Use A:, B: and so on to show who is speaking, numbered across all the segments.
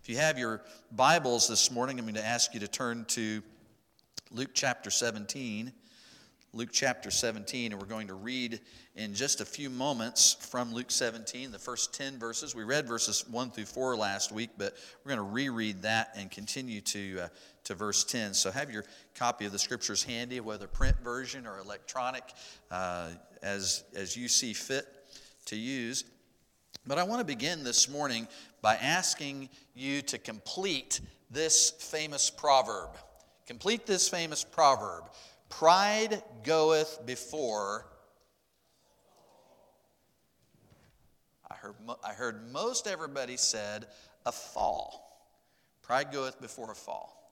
A: If you have your Bibles this morning, I'm going to ask you to turn to Luke chapter 17. Luke chapter 17, and we're going to read in just a few moments from Luke 17, the first 10 verses. We read verses 1 through 4 last week, but we're going to reread that and continue to verse 10. So have your copy of the Scriptures handy, whether print version or electronic, as you see fit to use. But I want to begin this morning by asking you to complete this famous proverb. Complete this famous proverb. Pride goeth before. I heard most everybody said a fall. Pride goeth before a fall.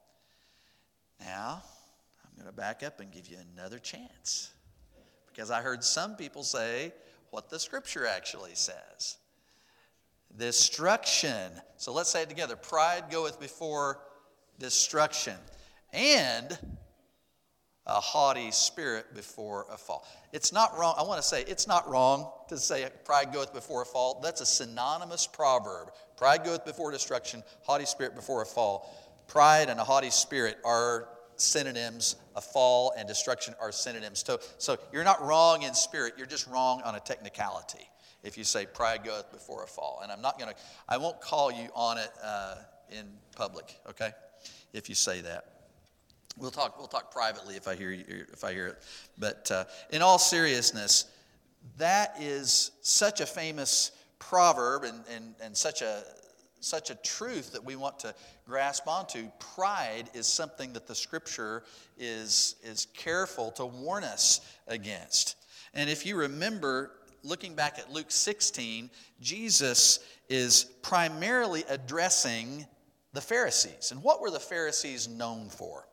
A: Now, I'm going to back up and give you another chance, because I heard some people say what the Scripture actually says. Destruction. So let's say it together. Pride goeth before destruction, and a haughty spirit before a fall. It's not wrong. I want to say it's not wrong to say pride goeth before a fall. That's a synonymous proverb. Pride goeth before destruction, haughty spirit before a fall. Pride and a haughty spirit are synonyms. A fall and destruction are synonyms. So you're not wrong in spirit. You're just wrong on a technicality if you say pride goeth before a fall. And I won't call you on it in public, okay? If you say that. We'll talk privately if I hear it. But in all seriousness, that is such a famous proverb and such a truth that we want to grasp onto. Pride is something that the Scripture is careful to warn us against. And if you remember, looking back at Luke 16, Jesus is primarily addressing the Pharisees. And what were the Pharisees known for?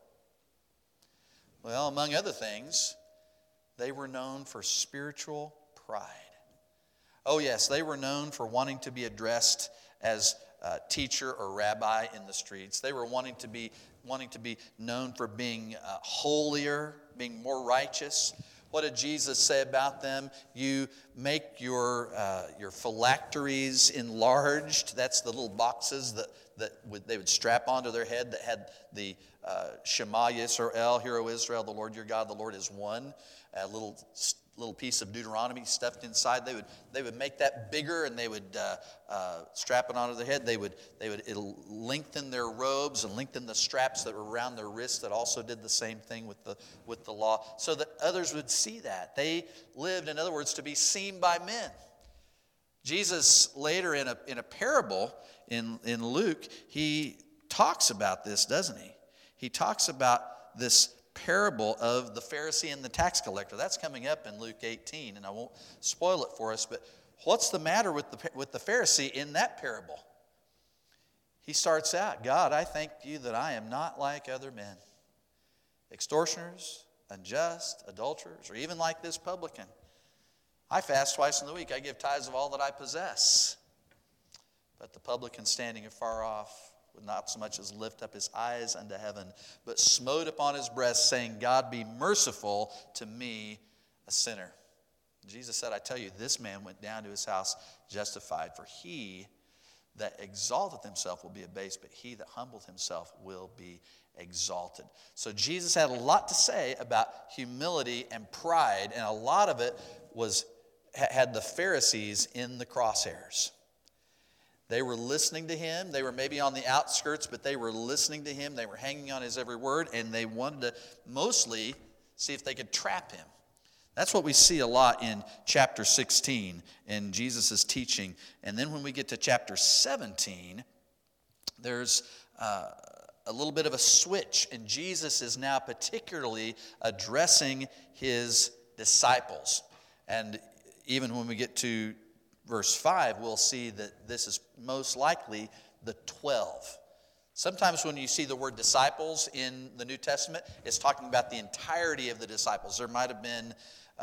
A: Well, among other things, they were known for spiritual pride. Oh yes, they were known for wanting to be addressed as teacher or rabbi in the streets. They were wanting to be known for being holier, being more righteous. What did Jesus say about them? You make your phylacteries enlarged. That's the little boxes that they would strap onto their head that had the Shema Yisrael, Hear O Israel, the Lord your God, the Lord is one. A little piece of Deuteronomy stuffed inside. They would make that bigger, and they would strap it onto their head. It'll lengthen their robes and lengthen the straps that were around their wrists that also did the same thing with the law, so that others would see that. They lived, in other words, to be seen by men. Jesus later in a parable in Luke, he talks about this, doesn't he? He talks about this parable of the Pharisee and the tax collector. That's coming up in Luke 18, and I won't spoil it for us, but what's the matter with the Pharisee in that parable? He starts out, God, I thank you that I am not like other men, extortioners, unjust, adulterers, or even like this publican. I fast twice in the week. I give tithes of all that I possess. But the publican, standing afar off, would not so much as lift up his eyes unto heaven, but smote upon his breast, saying, God, be merciful to me, a sinner. Jesus said, I tell you, this man went down to his house justified, for he that exalteth himself will be abased, but he that humbleth himself will be exalted. So Jesus had a lot to say about humility and pride, and a lot of it had the Pharisees in the crosshairs. They were listening to him. They were maybe on the outskirts, but they were listening to him. They were hanging on his every word, and they wanted to mostly see if they could trap him. That's what we see a lot in chapter 16 in Jesus' teaching. And then when we get to chapter 17, there's a little bit of a switch, and Jesus is now particularly addressing his disciples. And even when we get to verse 5, we'll see that this is most likely the 12. Sometimes when you see the word disciples in the New Testament, it's talking about the entirety of the disciples. There might have been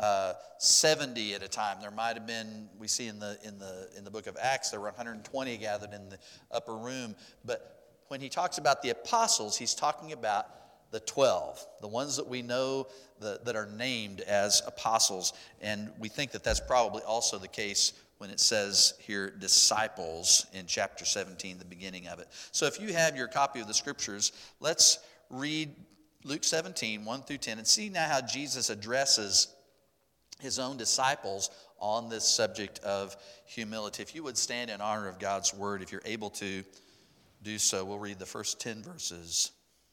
A: 70 at a time. There might have been, we see in the book of Acts, there were 120 gathered in the upper room. But when he talks about the apostles, he's talking about the 12, the ones that we know that are named as apostles. And we think that that's probably also the case when it says here disciples in chapter 17, the beginning of it. So if you have your copy of the scriptures, let's read Luke 17, 1 through 10, and see now how Jesus addresses his own disciples on this subject of humility. If you would stand in honor of God's word, if you're able to do so, we'll read the first 10 verses.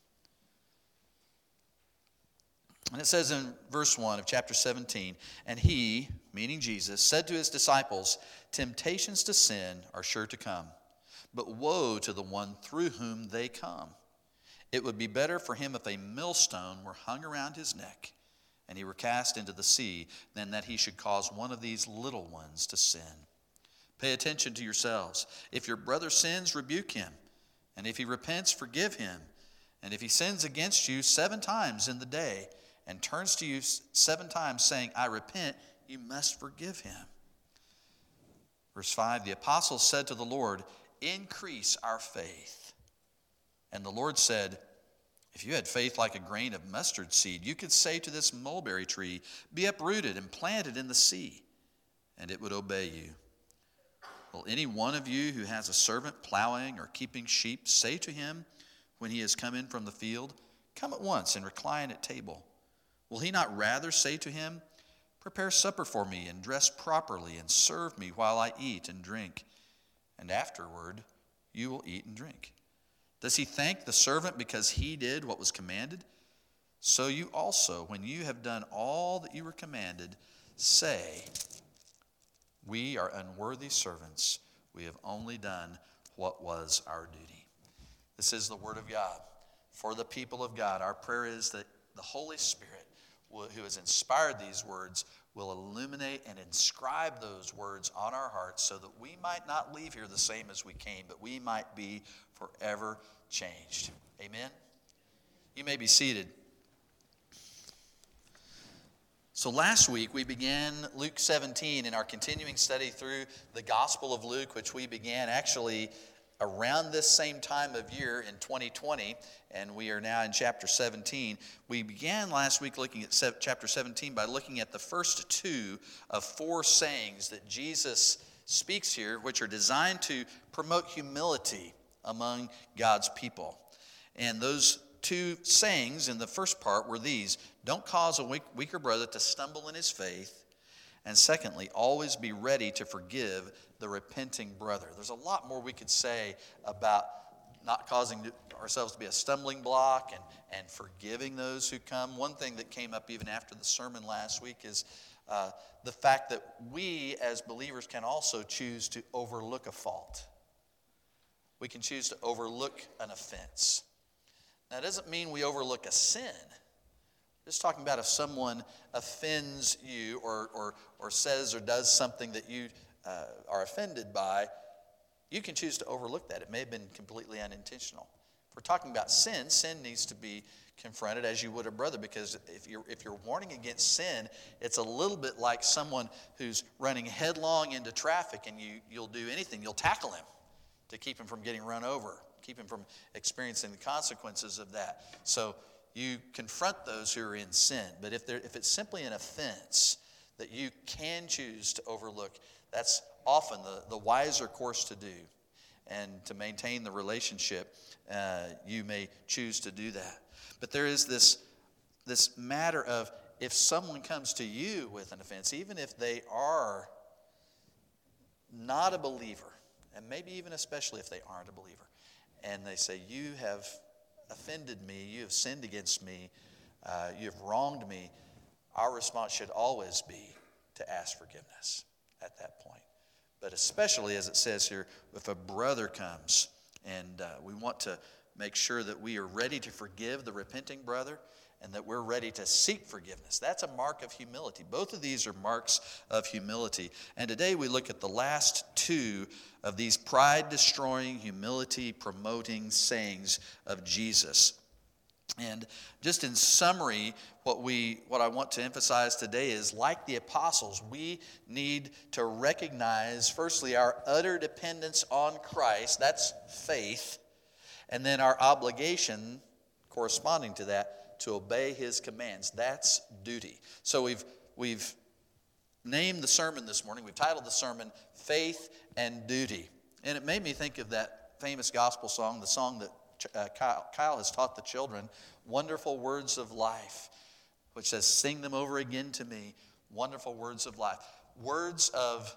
A: And it says in verse 1 of chapter 17, "And he," meaning Jesus, "said to his disciples, 'Temptations to sin are sure to come, but woe to the one through whom they come. It would be better for him if a millstone were hung around his neck, and he were cast into the sea, than that he should cause one of these little ones to sin. Pay attention to yourselves. If your brother sins, rebuke him, and if he repents, forgive him. And if he sins against you 7 times in the day, and turns to you 7 times saying, I repent, you must forgive him.'" Verse 5, "The apostles said to the Lord, 'Increase our faith.' And the Lord said, 'If you had faith like a grain of mustard seed, you could say to this mulberry tree, Be uprooted and planted in the sea, and it would obey you. Will any one of you who has a servant plowing or keeping sheep say to him when he has come in from the field, Come at once and recline at table? Will he not rather say to him, Prepare supper for me and dress properly and serve me while I eat and drink, and afterward you will eat and drink? Does he thank the servant because he did what was commanded? So you also, when you have done all that you were commanded, say, We are unworthy servants. We have only done what was our duty.'" This is the word of God for the people of God. Our prayer is that the Holy Spirit, who has inspired these words, will illuminate and inscribe those words on our hearts so that we might not leave here the same as we came, but we might be forever changed. Amen? You may be seated. So last week we began Luke 17 in our continuing study through the Gospel of Luke, which we began actually around this same time of year in 2020, and we are now in chapter 17. We began last week looking at chapter 17 by looking at the first 2 of 4 sayings that Jesus speaks here, which are designed to promote humility among God's people. And those 2 sayings in the first part were these: don't cause a weaker brother to stumble in his faith, and secondly, always be ready to forgive the repenting brother. There's a lot more we could say about not causing ourselves to be a stumbling block and forgiving those who come. One thing that came up even after the sermon last week is the fact that we as believers can also choose to overlook a fault. We can choose to overlook an offense. Now, it doesn't mean we overlook a sin. Just talking about if someone offends you or says or does something that you are offended by, you can choose to overlook that. It may have been completely unintentional. If we're talking about sin, sin needs to be confronted as you would a brother, because if you're warning against sin, it's a little bit like someone who's running headlong into traffic, and you'll do anything. You'll tackle him to keep him from getting run over, keep him from experiencing the consequences of that. So you confront those who are in sin. But if it's simply an offense that you can choose to overlook, that's often the wiser course to do. And to maintain the relationship, you may choose to do that. But there is this matter of, if someone comes to you with an offense, even if they are not a believer, and maybe even especially if they aren't a believer, and they say, you have offended me, you have sinned against me, you have wronged me, our response should always be to ask forgiveness at that point. But especially, as it says here, if a brother comes, and we want to make sure that we are ready to forgive the repenting brother, and that we're ready to seek forgiveness. That's a mark of humility. Both of these are marks of humility. And today we look at the last 2 of these pride-destroying, humility-promoting sayings of Jesus. And just in summary, what I want to emphasize today is, like the apostles, we need to recognize, firstly, our utter dependence on Christ. That's faith. And then our obligation corresponding to that, to obey his commands. That's duty. So we've named the sermon this morning, we've titled the sermon, Faith and Duty. And it made me think of that famous gospel song, the song that Kyle has taught the children, Wonderful Words of Life, which says, sing them over again to me, wonderful words of life. Words of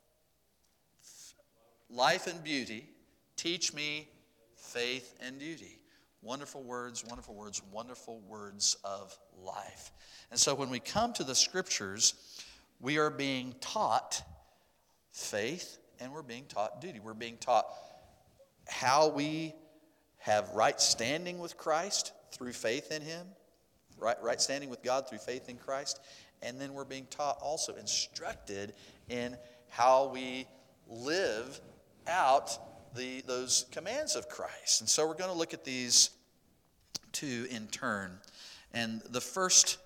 A: life and beauty, teach me faith and duty. Wonderful words, wonderful words, wonderful words of life. And so when we come to the scriptures, we are being taught faith and we're being taught duty. We're being taught how we have right standing with Christ through faith in him, right standing with God through faith in Christ, and then we're being taught also, instructed in how we live out those commands of Christ. And so we're going to look at these two in turn. And the first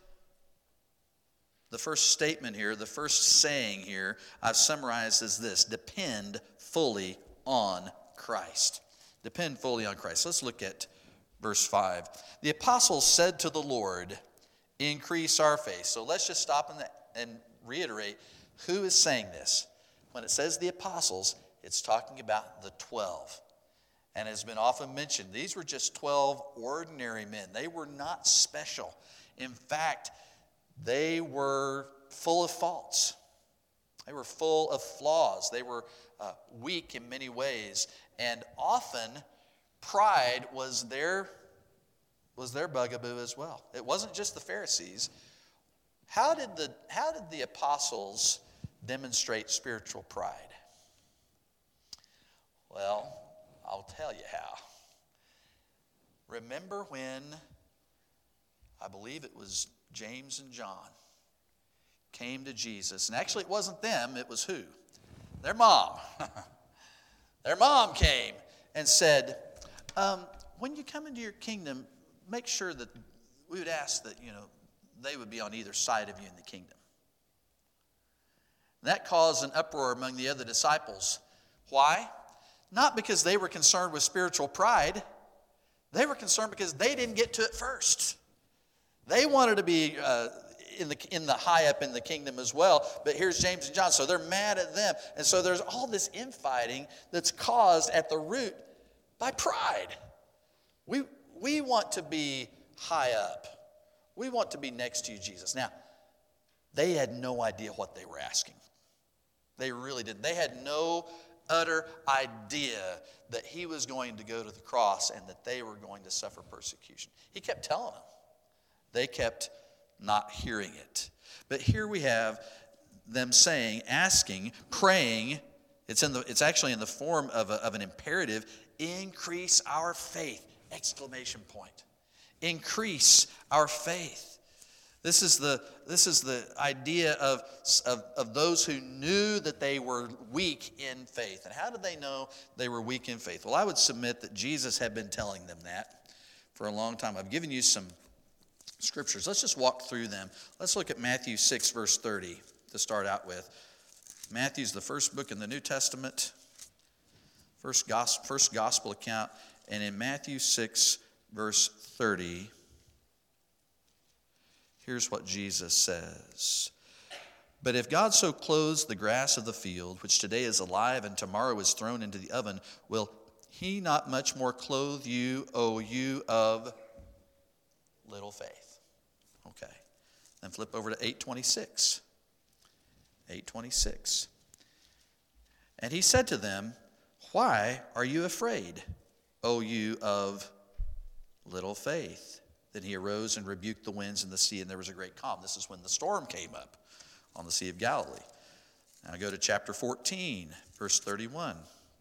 A: statement here, the first saying here, I've summarized as this: depend fully on Christ. Depend fully on Christ. Let's look at verse 5. The apostles said to the Lord, increase our faith. So let's just stop and reiterate who is saying this. When it says the apostles, it's talking about the 12. And has been often mentioned, these were just 12 ordinary men. They were not special. In fact, they were full of faults. They were full of flaws. They were weak in many ways. And often, pride was their bugaboo as well. It wasn't just the Pharisees. How did the apostles demonstrate spiritual pride? Well, I'll tell you how. Remember when, I believe it was James and John, came to Jesus. And actually it wasn't them, it was who? Their mom. Their mom came and said, when you come into your kingdom, make sure that we would ask that, they would be on either side of you in the kingdom. That caused an uproar among the other disciples. Why? Not because they were concerned with spiritual pride. They were concerned because they didn't get to it first. They wanted to be in the high up in the kingdom as well. But here's James and John, so they're mad at them. And so there's all this infighting that's caused at the root by pride. We want to be high up. We want to be next to you, Jesus. Now, they had no idea what they were asking. They really didn't. They had no utter idea that he was going to go to the cross and that they were going to suffer persecution. He kept telling them. They kept not hearing it. But here we have them saying, asking, praying. It's actually in the form of an imperative. Increase our faith! Exclamation point. Increase our faith. This is the idea of those who knew that they were weak in faith. And how did they know they were weak in faith? Well, I would submit that Jesus had been telling them that for a long time. I've given you some scriptures. Let's just walk through them. Let's look at Matthew 6, verse 30 to start out with. Matthew's the first book in the New Testament, first gospel account. And in Matthew 6, verse 30, here's what Jesus says. But if God so clothes the grass of the field, which today is alive and tomorrow is thrown into the oven, will he not much more clothe you, O you of little faith? Okay. Then flip over to 8:26. 8:26. And he said to them, why are you afraid, O you of little faith? Then he arose and rebuked the winds and the sea, and there was a great calm. This is when the storm came up on the Sea of Galilee. Now go to chapter 14, verse 31.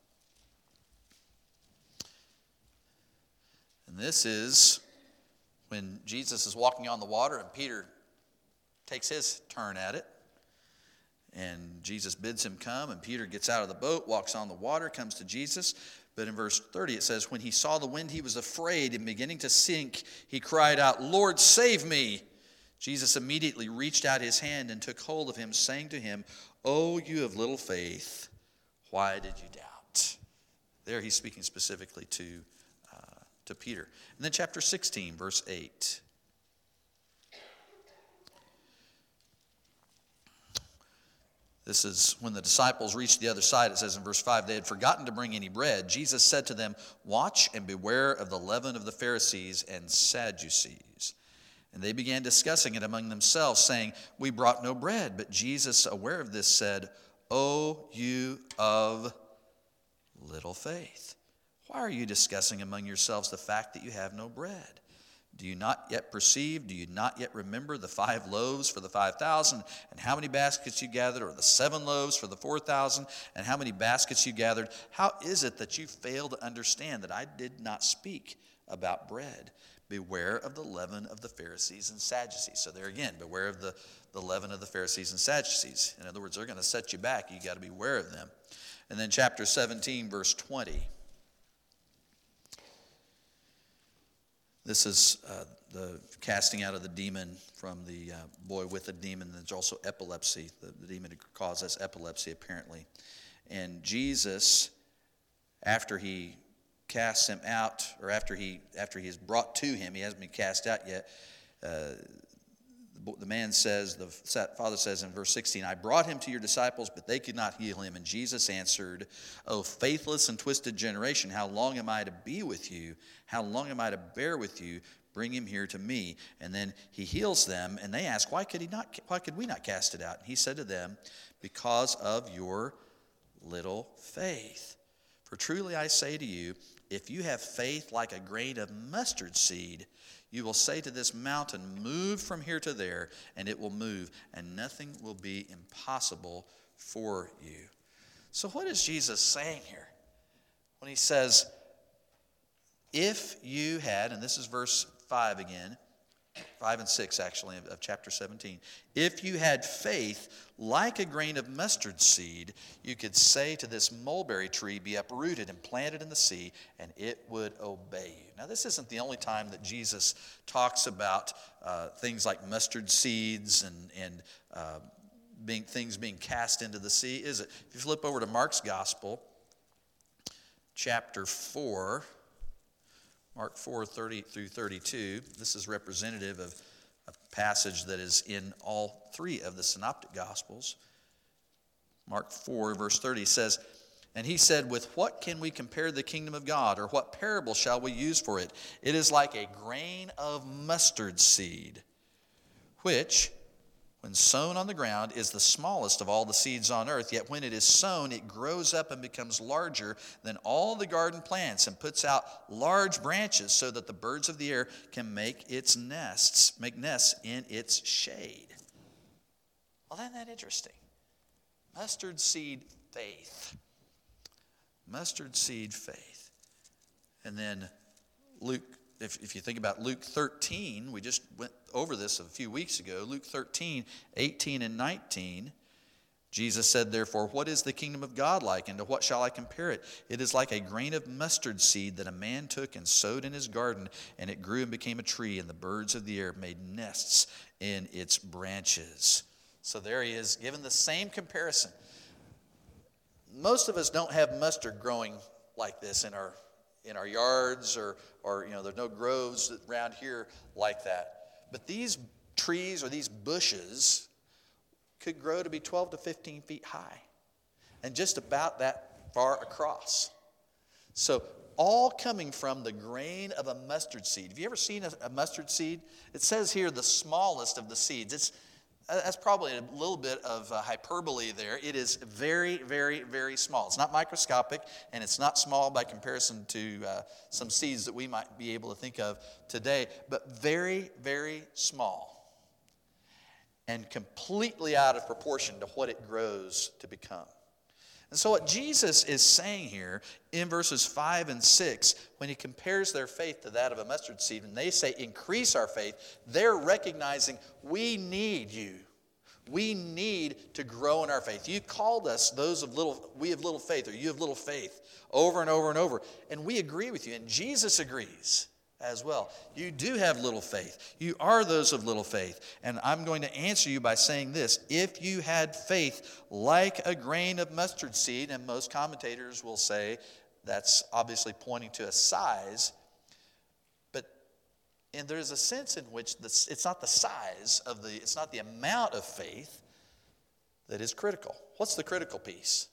A: And this is when Jesus is walking on the water and Peter takes his turn at it. And Jesus bids him come, and Peter gets out of the boat, walks on the water, comes to Jesus. But in verse 30 it says, when he saw the wind, he was afraid, and beginning to sink, he cried out, Lord, save me. Jesus immediately reached out his hand and took hold of him, saying to him, O you of little faith, why did you doubt? There he's speaking specifically to Peter. And then chapter 16, verse 8. This is when the disciples reached the other side. It says in verse 5, they had forgotten to bring any bread. Jesus said to them, "Watch and beware of the leaven of the Pharisees and Sadducees." And they began discussing it among themselves, saying, "We brought no bread." But Jesus, aware of this, said, "O you of little faith, why are you discussing among yourselves the fact that you have no bread? Do you not yet perceive? Do you not yet remember the 5 loaves for the 5,000, and how many baskets you gathered, or the 7 loaves for the 4,000, and how many baskets you gathered? How is it that you fail to understand that I did not speak about bread? Beware of the leaven of the Pharisees and Sadducees." So there again, beware of the leaven of the Pharisees and Sadducees. In other words, they're going to set you back. You got to be aware of them. And then chapter 17, verse 20. This is the casting out of the demon from the boy with a demon. There's also epilepsy. The demon causes epilepsy, apparently. And Jesus, after he casts him out, or after he is brought to him, he hasn't been cast out yet, the man says, the father says in verse 16, "I brought him to your disciples, but they could not heal him." And Jesus answered, "O faithless and twisted generation, how long am I to be with you? How long am I to bear with you? Bring him here to me." And then he heals them, and they ask, why could we not cast it out? And he said to them, "Because of your little faith. For truly I say to you, if you have faith like a grain of mustard seed, you will say to this mountain, 'Move from here to there,' and it will move, and nothing will be impossible for you." So what is Jesus saying here when he says, if you had, and this is verse 5 again, 5 and 6 actually of chapter 17, if you had faith like a grain of mustard seed, you could say to this mulberry tree, "Be uprooted and planted in the sea," and it would obey you. Now, this isn't the only time that Jesus talks about things like mustard seeds and things being cast into the sea, is it? If you flip over to Mark's Gospel, chapter 4, Mark 4, 30 through 32, this is representative of a passage that is in all 3 of the Synoptic Gospels. Mark 4, verse 30 says, "And he said, 'With what can we compare the kingdom of God, or what parable shall we use for it? It is like a grain of mustard seed, which, when sown on the ground, is the smallest of all the seeds on earth. Yet when it is sown, it grows up and becomes larger than all the garden plants, and puts out large branches, so that the birds of the air can make nests in its shade.'" Well, isn't that interesting? Mustard seed faith. Mustard seed faith. And then Luke, if you think about Luke 13, we just went over this a few weeks ago. Luke 13, 18 and 19, Jesus said, "Therefore, what is the kingdom of God like, and to what shall I compare it? It is like a grain of mustard seed that a man took and sowed in his garden, and it grew and became a tree, and the birds of the air made nests in its branches." So there he is, given the same comparison. Most of us don't have mustard growing like this in our yards, or there's no groves around here like that. But these trees or these bushes could grow to be 12 to 15 feet high and just about that far across. So all coming from the grain of a mustard seed. Have you ever seen a mustard seed? It says here the smallest of the seeds. That's probably a little bit of hyperbole there. It is very, very, very small. It's not microscopic, and it's not small by comparison to some seeds that we might be able to think of today, but very, very small and completely out of proportion to what it grows to become. And so what Jesus is saying here in verses 5 and 6, when he compares their faith to that of a mustard seed, and they say, "Increase our faith," they're recognizing we need you. We need to grow in our faith. You called us we have little faith, or you have little faith, over and over and over. And we agree with you, and Jesus agrees as well. You do have little faith. You are those of little faith. And I'm going to answer you by saying this: if you had faith like a grain of mustard seed, and most commentators will say that's obviously pointing to a size, and there's a sense in which it's not the size it's not the amount of faith that is critical. What's the critical piece?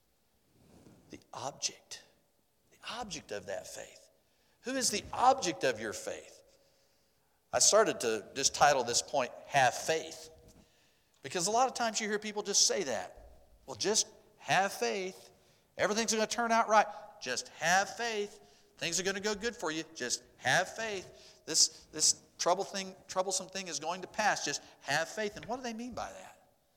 A: The object. The object of that faith. Who is the object of your faith? I started to just title this point, Have Faith. Because a lot of times you hear people just say that. Well, just have faith. Everything's going to turn out right. Just have faith. Things are going to go good for you. Just have faith. This troublesome thing is going to pass. Just have faith. And what do they mean by that?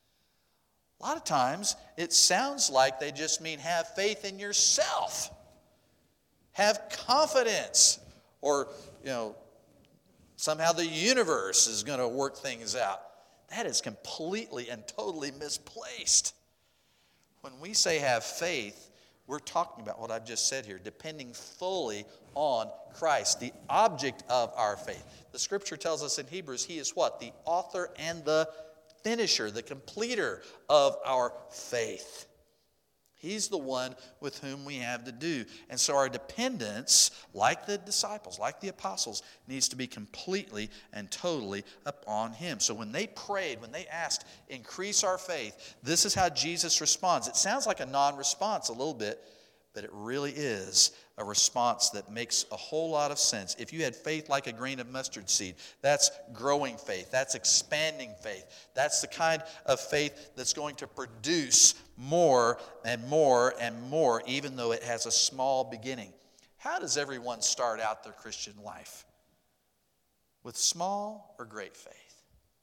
A: A lot of times it sounds like they just mean have faith in yourself. Have confidence. Or, somehow the universe is going to work things out. That is completely and totally misplaced. When we say have faith, we're talking about what I've just said here, depending fully on Christ, the object of our faith. The scripture tells us in Hebrews, he is what? The author and the finisher, the completer of our faith. He's the one with whom we have to do. And so our dependence, like the disciples, like the apostles, needs to be completely and totally upon him. So when they prayed, when they asked, increase our faith, this is how Jesus responds. It sounds like a non-response a little bit, but it really is a response that makes a whole lot of sense. If you had faith like a grain of mustard seed, that's growing faith. That's expanding faith. That's the kind of faith that's going to produce more and more and more, even though it has a small beginning. How does everyone start out their Christian life? With small or great faith?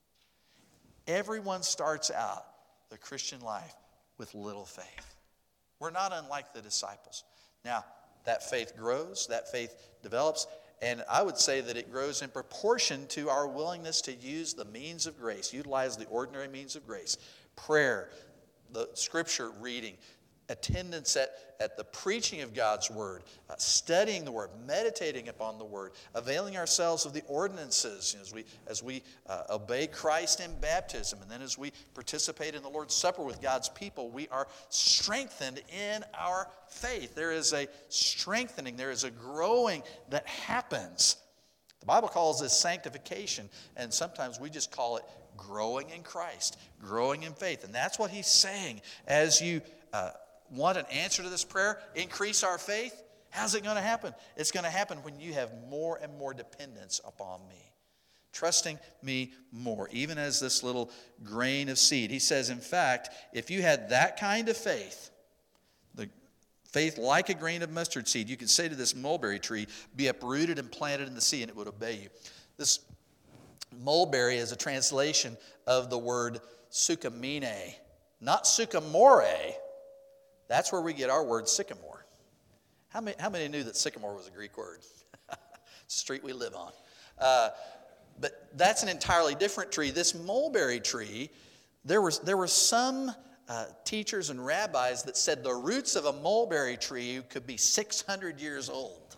A: Everyone starts out their Christian life with little faith. We're not unlike the disciples. Now, that faith grows, that faith develops, and I would say that it grows in proportion to our willingness to use the means of grace, utilize the ordinary means of grace, prayer, the scripture reading, attendance at the preaching of God's word, studying the word, meditating upon the word, availing ourselves of the ordinances as we obey Christ in baptism, and then as we participate in the Lord's Supper with God's people, we are strengthened in our faith. There is a strengthening, there is a growing that happens. The Bible calls this sanctification, and sometimes we just call it growing in Christ, growing in faith. And that's what he's saying. As you want an answer to this prayer, increase our faith, how's it going to happen? It's going to happen when you have more and more dependence upon me, trusting me more, even as this little grain of seed. He says, in fact, if you had that kind of faith, the faith like a grain of mustard seed, you could say to this mulberry tree, be uprooted and planted in the sea, and it would obey you. This mulberry is a translation of the word sukamine, not sukamore. That's where we get our word sycamore. How many knew that sycamore was a Greek word? It's the street we live on. But that's an entirely different tree. This mulberry tree, there were some teachers and rabbis that said the roots of a mulberry tree could be 600 years old.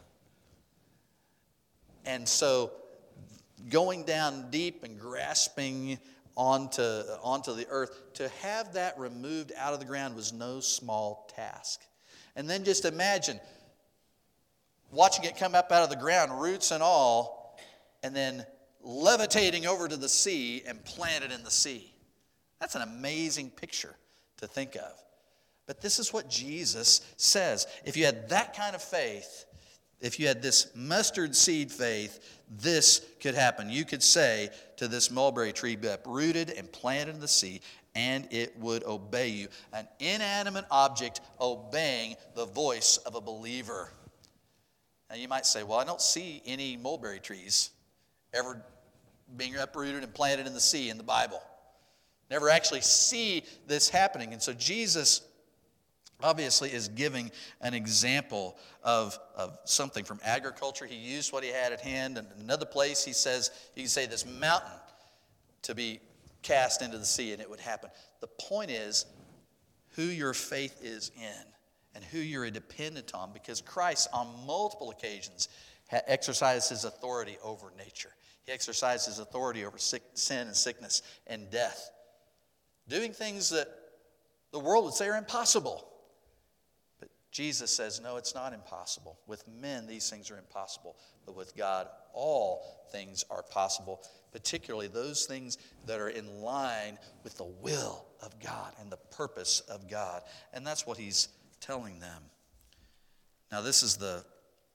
A: And so going down deep and grasping onto the earth, to have that removed out of the ground was no small task. And then just imagine watching it come up out of the ground, roots and all, and then levitating over to the sea and planted in the sea. That's an amazing picture to think of. But this is what Jesus says. If you had that kind of faith, if you had this mustard seed faith, this could happen. You could say to this mulberry tree, be uprooted and planted in the sea, and it would obey you. An inanimate object obeying the voice of a believer. Now you might say, well, I don't see any mulberry trees ever being uprooted and planted in the sea in the Bible. Never actually see this happening. And so Jesus obviously is giving an example of something from agriculture. He used what he had at hand. And another place he says, you can say this mountain to be cast into the sea and it would happen. The point is who your faith is in and who you're dependent on, because Christ on multiple occasions exercised his authority over nature. He exercised his authority over sin and sickness and death, doing things that the world would say are impossible. Jesus says, no, it's not impossible. With men, these things are impossible. But with God, all things are possible, particularly those things that are in line with the will of God and the purpose of God. And that's what he's telling them. Now, this is the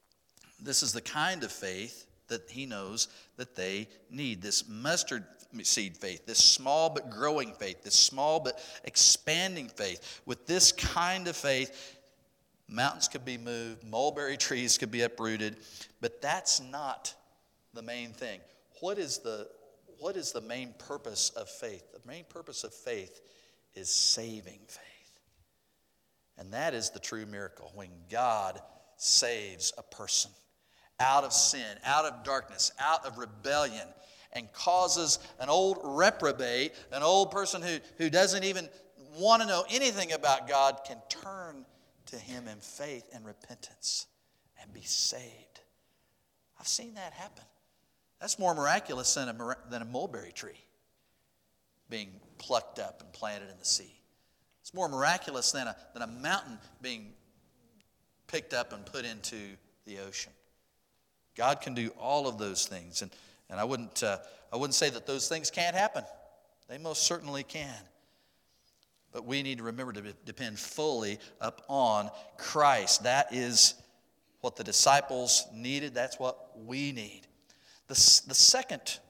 A: kind of faith that he knows that they need. This mustard seed faith, this small but growing faith, this small but expanding faith. With this kind of faith, mountains could be moved, mulberry trees could be uprooted, but that's not the main thing. What is the main purpose of faith? The main purpose of faith is saving faith. And that is the true miracle, when God saves a person out of sin, out of darkness, out of rebellion, and causes an old reprobate, an old person who doesn't even want to know anything about God, can turn to him in faith and repentance and be saved. I've seen that happen. That's more miraculous than a mulberry tree being plucked up and planted in the sea. It's more miraculous than a mountain being picked up and put into the ocean. God can do all of those things, and I wouldn't say that those things can't happen. They most certainly can. But we need to remember to depend fully upon Christ. That is what the disciples needed. That's what we need. The second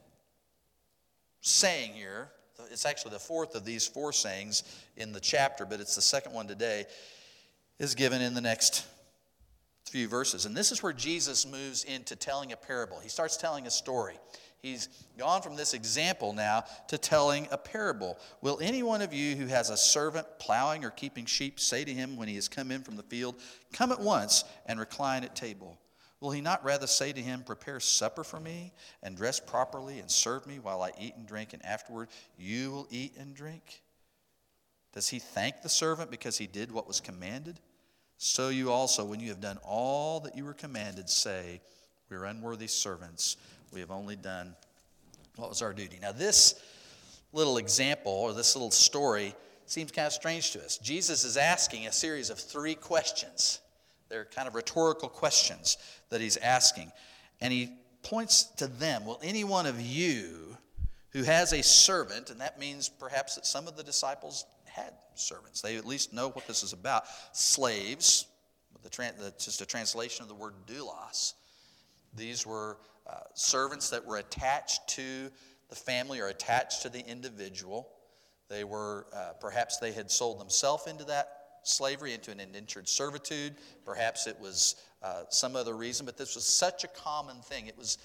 A: saying here, it's actually the fourth of these four sayings in the chapter, but it's the second one today, is given in the next few verses. And this is where Jesus moves into telling a parable. He starts telling a story. He's gone from this example now to telling a parable. Will any one of you who has a servant plowing or keeping sheep say to him when he has come in from the field, "Come at once and recline at table"? Will he not rather say to him, "Prepare supper for me and dress properly and serve me while I eat and drink, and afterward you will eat and drink"? Does he thank the servant because he did what was commanded? So you also, when you have done all that you were commanded, say, "We are unworthy servants. We have only done what was our duty." Now this little example, or this little story, seems kind of strange to us. Jesus is asking a series of three questions. They're kind of rhetorical questions that he's asking. And he points to them. Will any one of you who has a servant, and that means perhaps that some of the disciples had servants. They at least know what this is about. Slaves, just a translation of the word doulos. These were servants that were attached to the family or attached to the individual. They were, perhaps they had sold themselves into that slavery, into an indentured servitude. Perhaps it was some other reason, but this was such a common thing. It was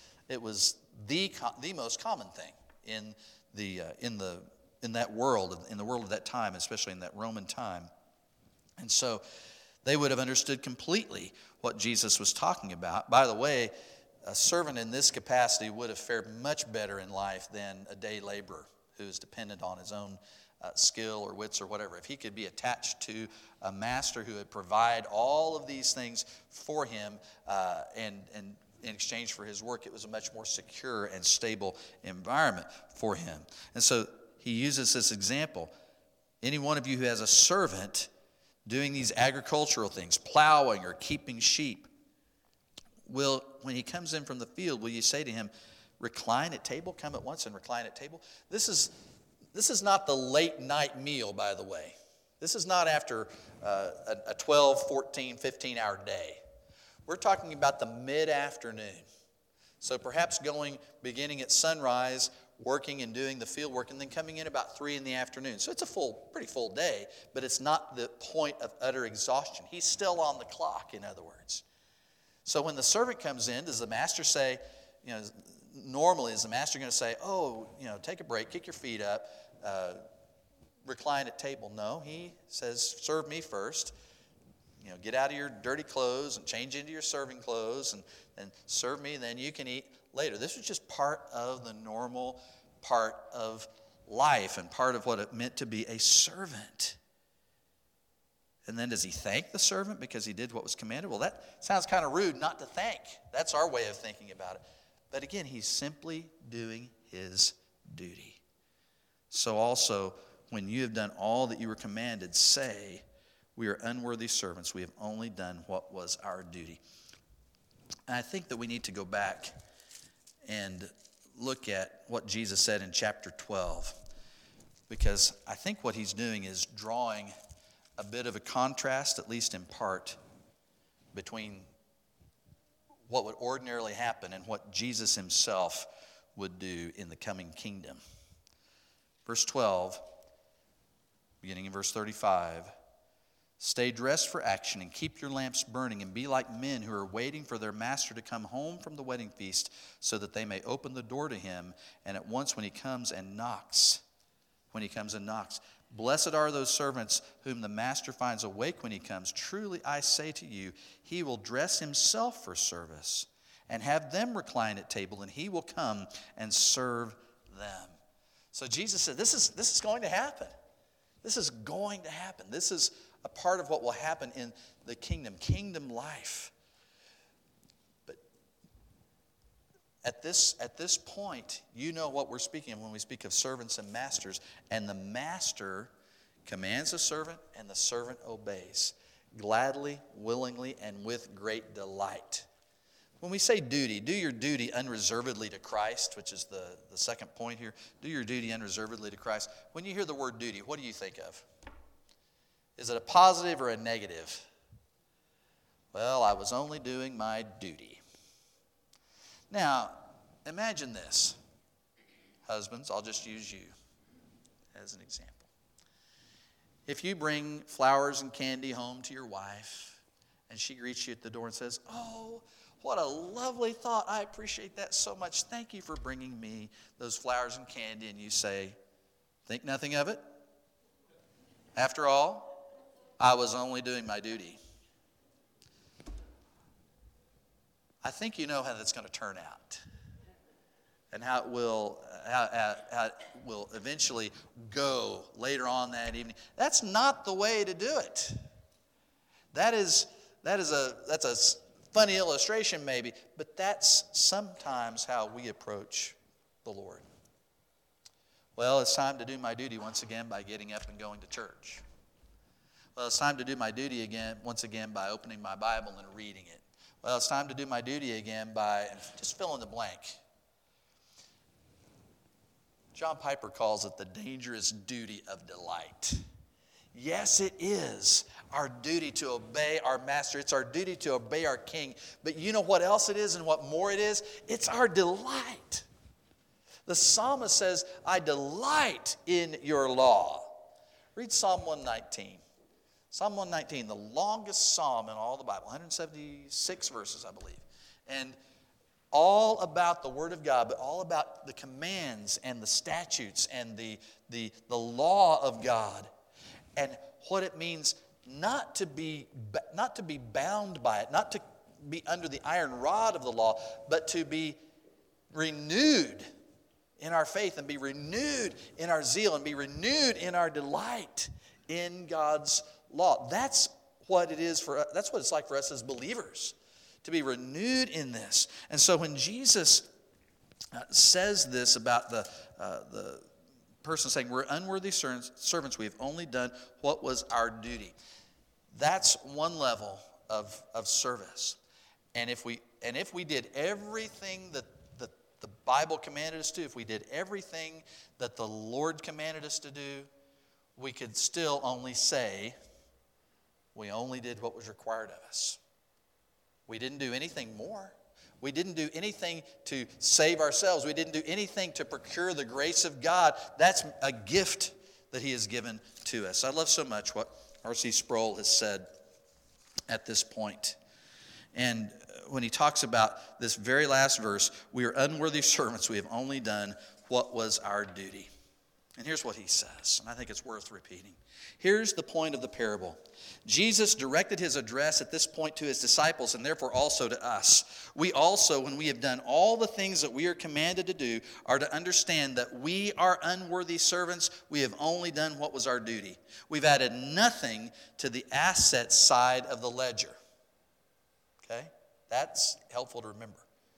A: the most common thing in that world, in the world of that time, especially in that Roman time. And so they would have understood completely what Jesus was talking about. By the way, a servant in this capacity would have fared much better in life than a day laborer who is dependent on his own skill or wits or whatever. If he could be attached to a master who would provide all of these things for him and in exchange for his work, it was a much more secure and stable environment for him. And so he uses this example. Any one of you who has a servant doing these agricultural things, plowing or keeping sheep, when he comes in from the field, will you say to him, "Recline at table"? Come at once and recline at table. This is not the late night meal, by the way. This is not after a 12, 14, 15-hour day. We're talking about the mid-afternoon. So perhaps beginning at sunrise, working and doing the field work, and then coming in about 3 in the afternoon. So it's a pretty full day, but it's not the point of utter exhaustion. He's still on the clock, in other words. So when the servant comes in, does the master say, normally is the master going to say, take a break, kick your feet up, recline at table? No, he says, serve me first. Get out of your dirty clothes and change into your serving clothes and serve me, and then you can eat later. This was just part of the normal part of life and part of what it meant to be a servant. And then does he thank the servant because he did what was commanded? Well, that sounds kind of rude not to thank. That's our way of thinking about it. But again, he's simply doing his duty. So also, when you have done all that you were commanded, say, We are unworthy servants. We have only done what was our duty. And I think that we need to go back and look at what Jesus said in chapter 12, because I think what he's doing is drawing a bit of a contrast, at least in part, between what would ordinarily happen and what Jesus himself would do in the coming kingdom. Verse 12, beginning in verse 35, stay dressed for action and keep your lamps burning and be like men who are waiting for their master to come home from the wedding feast so that they may open the door to him and at once when he comes and knocks. Blessed are those servants whom the master finds awake when he comes. Truly I say to you, he will dress himself for service and have them recline at table, and he will come and serve them. So Jesus said, this is going to happen. This is going to happen. This is a part of what will happen in the kingdom life. But at this point, you know what we're speaking of when we speak of servants and masters. And the master commands the servant, and the servant obeys, gladly, willingly, and with great delight. When we say duty, do your duty unreservedly to Christ, which is the second point here. Do your duty unreservedly to Christ. When you hear the word duty, what do you think of? Is it a positive or a negative? Well, I was only doing my duty. Now, imagine this. Husbands, I'll just use you as an example. If you bring flowers and candy home to your wife, and she greets you at the door and says, "Oh, what a lovely thought. I appreciate that so much. Thank you for bringing me those flowers and candy," and you say, "Think nothing of it. After all, I was only doing my duty." I think you know how that's going to turn out and how it will eventually go later on that evening. That's not the way to do it. That's a funny illustration maybe, but that's sometimes how we approach the Lord. Well, it's time to do my duty once again by getting up and going to church. Well, it's time to do my duty once again by opening my Bible and reading it. Well, it's time to do my duty again by, just fill in the blank. John Piper calls it the dangerous duty of delight. Yes, it is our duty to obey our master. It's our duty to obey our king. But you know what else it is and what more it is? It's our delight. The psalmist says, "I delight in your law." Read Psalm 119. Psalm 119, the longest psalm in all the Bible, 176 verses, I believe. And all about the Word of God, but all about the commands and the statutes and the law of God. And what it means not to be bound by it, not to be under the iron rod of the law, but to be renewed in our faith and be renewed in our zeal and be renewed in our delight in God's law. That's what it is for us. That's what it's like for us as believers, to be renewed in this. And so when Jesus says this about the person saying, "We're unworthy servants, we have only done what was our duty," that's one level of service. And if we did everything that the Bible commanded us to, if we did everything that the Lord commanded us to do, we could still only say we only did what was required of us. We didn't do anything more. We didn't do anything to save ourselves. We didn't do anything to procure the grace of God. That's a gift that He has given to us. I love so much what R.C. Sproul has said at this point. And when he talks about this very last verse, "We are unworthy servants. We have only done what was our duty." And here's what he says, and I think it's worth repeating. Here's the point of the parable. Jesus directed his address at this point to his disciples and therefore also to us. We also, when we have done all the things that we are commanded to do, are to understand that we are unworthy servants. We have only done what was our duty. We've added nothing to the asset side of the ledger. Okay? That's helpful to remember.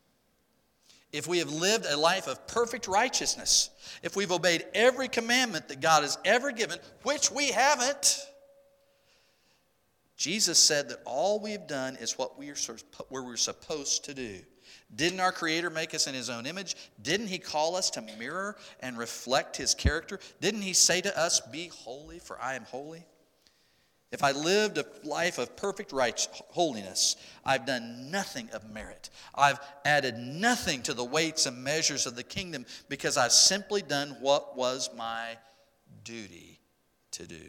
A: If we have lived a life of perfect righteousness, if we've obeyed every commandment that God has ever given, which we haven't, Jesus said that all we've done is what we're supposed to do. Didn't our Creator make us in His own image? Didn't He call us to mirror and reflect His character? Didn't He say to us, "Be holy, for I am holy"? If I lived a life of perfect holiness, I've done nothing of merit. I've added nothing to the weights and measures of the kingdom because I've simply done what was my duty to do.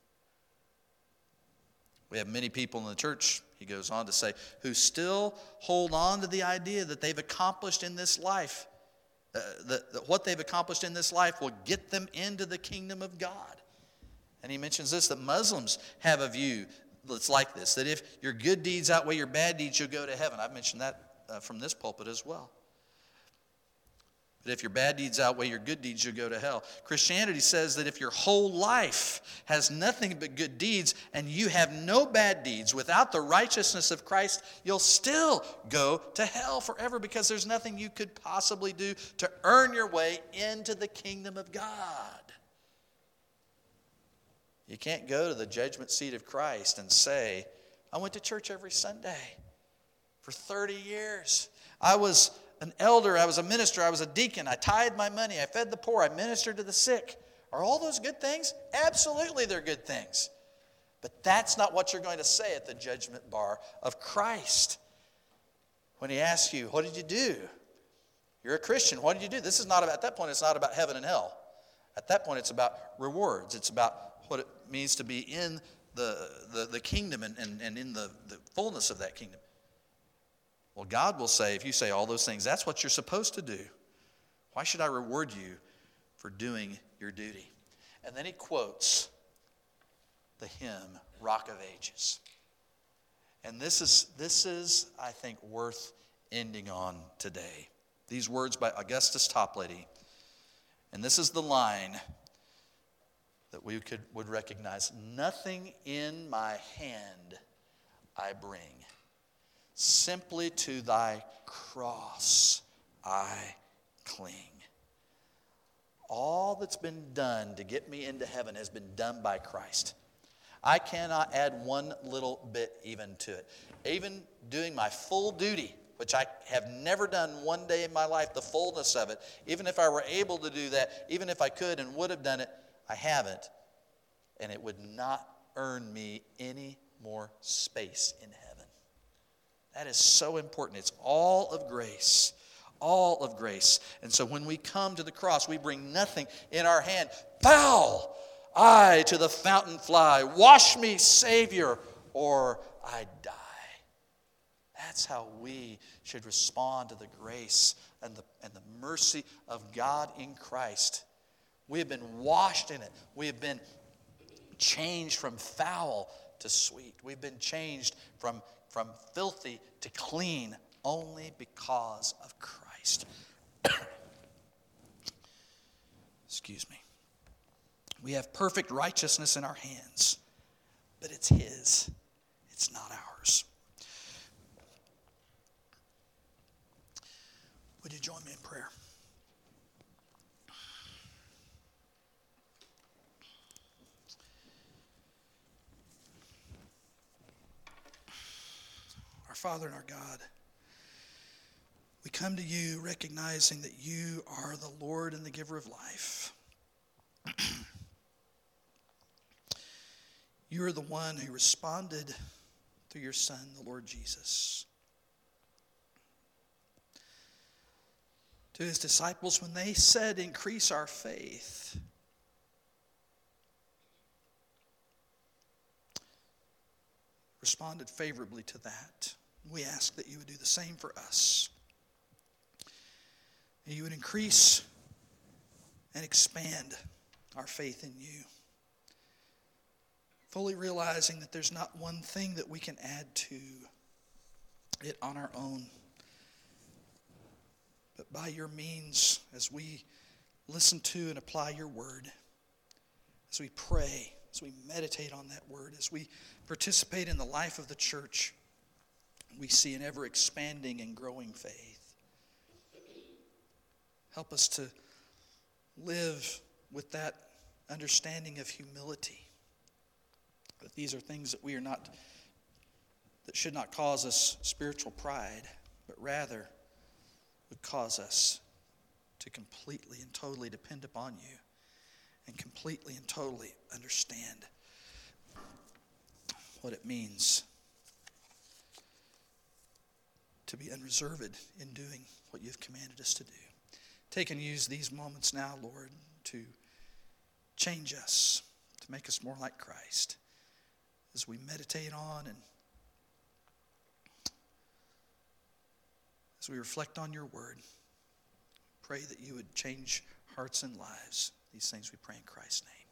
A: We have many people in the church, he goes on to say, who still hold on to the idea that they've accomplished in this life, that what they've accomplished in this life will get them into the kingdom of God. And he mentions this, that Muslims have a view that's like this, that if your good deeds outweigh your bad deeds, you'll go to heaven. I've mentioned that from this pulpit as well. But if your bad deeds outweigh your good deeds, you'll go to hell. Christianity says that if your whole life has nothing but good deeds and you have no bad deeds, without the righteousness of Christ, you'll still go to hell forever because there's nothing you could possibly do to earn your way into the kingdom of God. You can't go to the judgment seat of Christ and say, I went to church every Sunday for 30 years. I was an elder, I was a minister, I was a deacon, I tithed my money, I fed the poor, I ministered to the sick. Are all those good things? Absolutely they're good things. But that's not what you're going to say at the judgment bar of Christ. When he asks you, what did you do? You're a Christian, what did you do? This is not about, at that point, it's not about heaven and hell. At that point, it's about rewards. It's about what it means to be in the kingdom and in the fullness of that kingdom. Well, God will say, if you say all those things, that's what you're supposed to do. Why should I reward you for doing your duty? And then he quotes the hymn, Rock of Ages. And this is, I think, worth ending on today. These words by Augustus Toplady. And this is the line that we would recognize. Nothing in my hand I bring. Simply to thy cross I cling. All that's been done to get me into heaven has been done by Christ. I cannot add one little bit even to it. Even doing my full duty, which I have never done one day in my life, the fullness of it, even if I were able to do that, even if I could and would have done it, I haven't. And it would not earn me any more space in heaven. That is so important. It's all of grace. All of grace. And so when we come to the cross, we bring nothing in our hand. Bow I to the fountain fly. Wash me, Savior, or I die. That's how we should respond to the grace and the mercy of God in Christ. We have been washed in it. We have been changed from foul to sweet. We've been changed from filthy to clean only because of Christ. Excuse me. We have perfect righteousness in our hands, but it's His. It's not ours. Would you join me in prayer? Our Father and our God, we come to you recognizing that you are the Lord and the giver of life. You are the one who responded through your Son, the Lord Jesus, to his disciples when they said, increase our faith. Responded favorably to that. We ask that you would do the same for us. And you would increase and expand our faith in you. Fully realizing that there's not one thing that we can add to it on our own. But by your means, as we listen to and apply your word, as we pray, as we meditate on that word, as we participate in the life of the church, we see an ever-expanding and growing faith. Help us to live with that understanding of humility, But these are things that should not cause us spiritual pride, but rather would cause us to completely and totally depend upon you and completely and totally understand what it means to be unreserved in doing what you've commanded us to do. Take and use these moments now, Lord, to change us, to make us more like Christ as we meditate on and as we reflect on your word. Pray that you would change hearts and lives. These things we pray in Christ's name.